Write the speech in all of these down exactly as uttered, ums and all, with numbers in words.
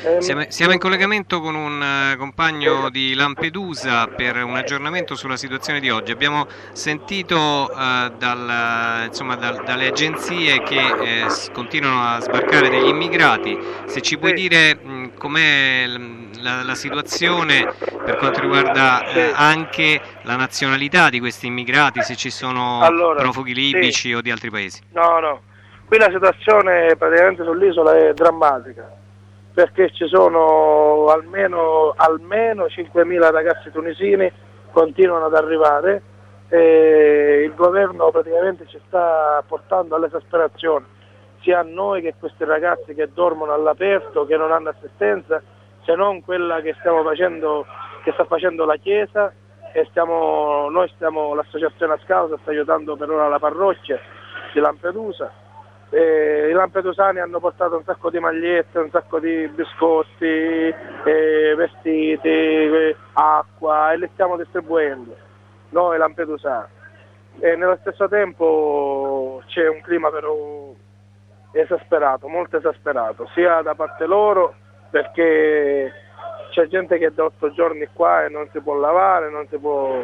Eh, Siamo, siamo in collegamento con un eh, compagno di Lampedusa per un aggiornamento sulla situazione di oggi. Abbiamo sentito eh, dal, insomma, dal- dalle agenzie che eh, s- continuano a sbarcare degli immigrati. Se ci puoi sì, dire mh, com'è l- la, la situazione per quanto riguarda eh, sì. anche la nazionalità di questi immigrati, se ci sono Allora, profughi sì, libici o di altri paesi. no, no. Qui la situazione praticamente sull'isola è drammatica, perché ci sono almeno, almeno cinquemila ragazzi tunisini, continuano ad arrivare, e il governo praticamente ci sta portando all'esasperazione, sia a noi che a questi ragazzi che dormono all'aperto, che non hanno assistenza, se non quella che stiamo facendo, che sta facendo la Chiesa, e stiamo, noi stiamo, l'associazione a Scausa sta aiutando per ora la parrocchia di Lampedusa. Eh, I lampedusani hanno portato un sacco di magliette, un sacco di biscotti, eh, vestiti, eh, acqua, e li stiamo distribuendo, noi lampedusani. E nello stesso tempo c'è un clima però esasperato, molto esasperato, sia da parte loro, perché c'è gente che è da otto giorni qua e non si può lavare, non si può,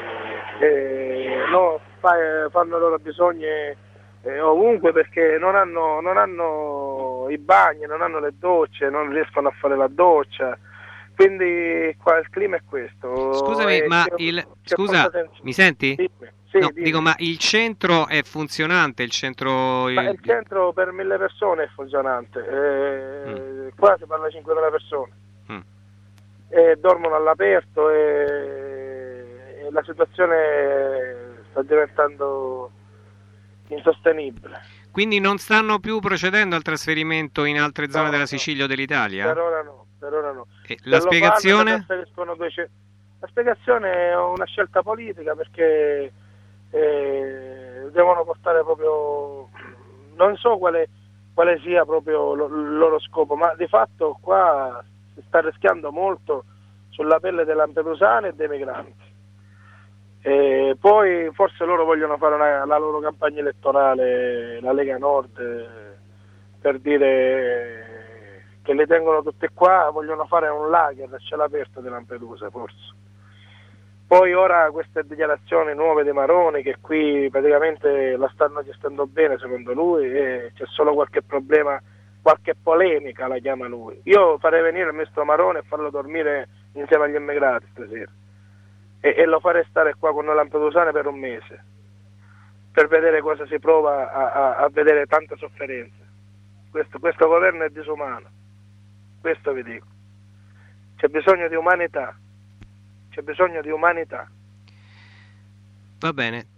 eh, no, fa- fanno i loro bisogni eh, ovunque, perché non hanno, non hanno i bagni, non hanno le docce, non riescono a fare la doccia, quindi qua il clima è questo. Scusami, E ma c'è, il... c'è molta Scusa, tensione. mi senti? Dimmi, No, sì, dico, dimmi. ma il centro è funzionante, il centro... Ma il il- centro per mille persone è funzionante, Mm, eh, qua si parla di cinquemila persone, mm. e dormono all'aperto, e, e la situazione sta diventando insostenibile. Quindi non stanno più procedendo al trasferimento in altre zone No, della no, Sicilia o dell'Italia? per ora no, per ora no. E Se la lo fanno ne spiegazione? trasferiscono duecento. La spiegazione è una scelta politica, perché eh, devono portare proprio, non so quale, quale sia proprio lo- il loro scopo, ma di fatto qua si sta rischiando molto sulla pelle dei lampedusani e dei migranti. E poi forse loro vogliono fare una- la loro campagna elettorale, la Lega Nord, eh, per dire che li tengono tutti qua, vogliono fare un lager a cielo aperto di Lampedusa, forse. Poi ora queste dichiarazioni nuove di Maroni, che qui praticamente la stanno gestendo bene secondo lui, e c'è solo qualche problema, qualche polemica la chiama lui. Io farei venire il ministro Maroni e farlo dormire insieme agli immigrati stasera, e, e lo farei stare qua con noi lampedusani per un mese, per vedere cosa si prova a, a, a vedere tanta sofferenza. Questo, questo governo è disumano, questo vi dico. C'è bisogno di umanità, c'è bisogno di umanità. Va bene,